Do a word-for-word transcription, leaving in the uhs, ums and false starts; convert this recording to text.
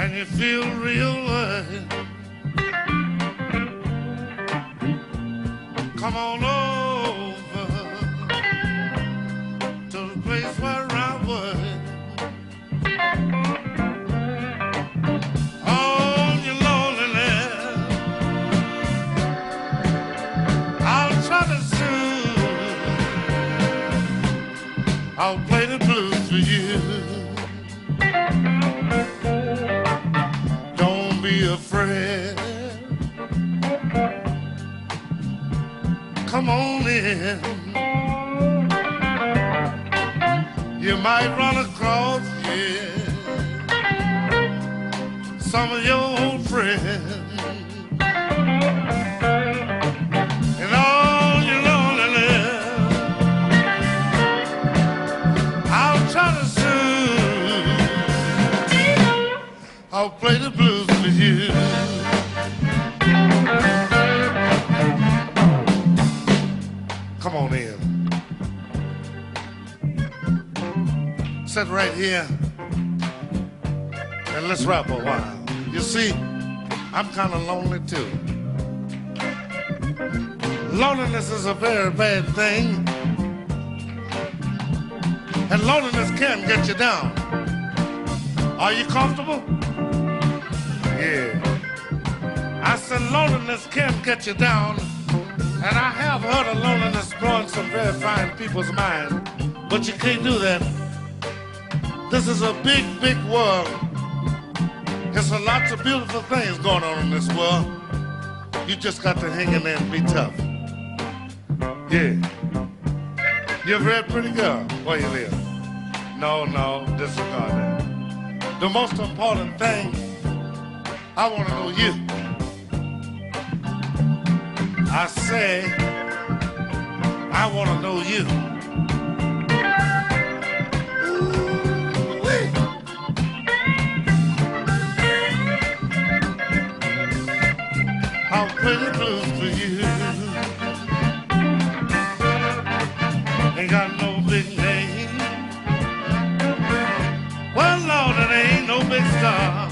and you feel real good. Come on over to the place where I would. Oh, your loneliness, I'll try to soothe. I'll play the blues for you. Don't be afraid. Come on in. You might run across, yeah, some of your old friends. And all your loneliness, I'll try to soothe. I'll play the blues for you. Come on in. Sit right here and let's rap a while. You see, I'm kind of lonely too. Loneliness is a very bad thing, and loneliness can get you down. Are you comfortable? Yeah. I said loneliness can get you down. And I have heard of loneliness blowing some very fine people's mind, but you can't do that. This is a big, big world. There's a lots of beautiful things going on in this world. You just got to hang in there and be tough. Yeah. You ever had a pretty girl? Where you live? No, no, disregard that. The most important thing, I want to know you. I say, I want to know you. Ooh-wee. I'll play the blues for you. Ain't got no big name. Well, Lord, it ain't no big star.